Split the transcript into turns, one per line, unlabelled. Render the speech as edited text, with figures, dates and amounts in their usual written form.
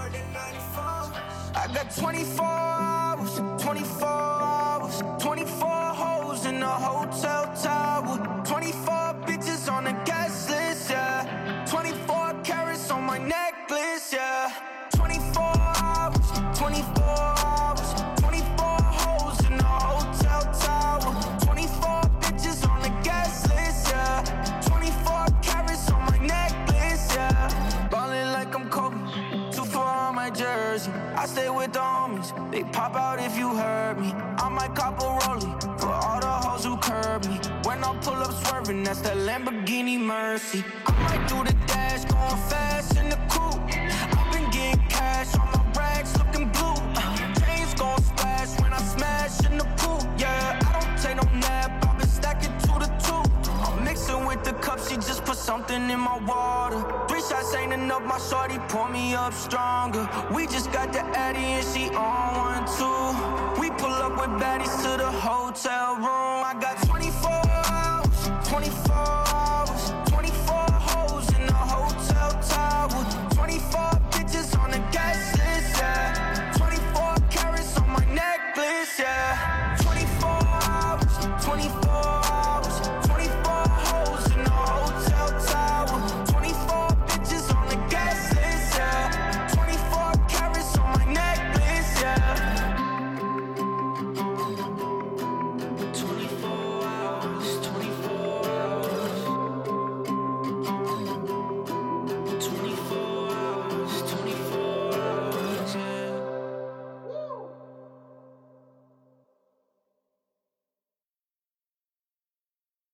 I got 24 hours, 24 hours, 24 hoes in a hotel tower, 24 bitches on the guest list, yeah, 24 carats on my necklace, yeah, 24 hours, 24 hours, 24 hoes in a hotel tower, 24 bitches on the guest list, yeah, 24 carats on my necklace, yeah, ballin' like I'm Kobe, 2-4 on my jersey, I stay with the homies, they pop out if you heard me, I might cop a rollie, for all the hoes who curb me, when I pull up swerving, that's that Lamborghini Mercy, I might do the dash, going fast in the coupe, I've been getting cash on my racks looking blue, chains gon' splash when I smash in the pool, yeah, I don't take no nap, I've been stacking 2 to 2, I'm mixing with the cup, she just put something in my water, 3 shots ain't enough, my shorty pour me up stronger, we just got the Addy and she on 1, 2, we pull up with baddies to the hotel room, I got 24 hours, 24 hours, 24 hoes in the hotel tower, 24 bitches on the guest list, yeah, 24 carats on my necklace, yeah.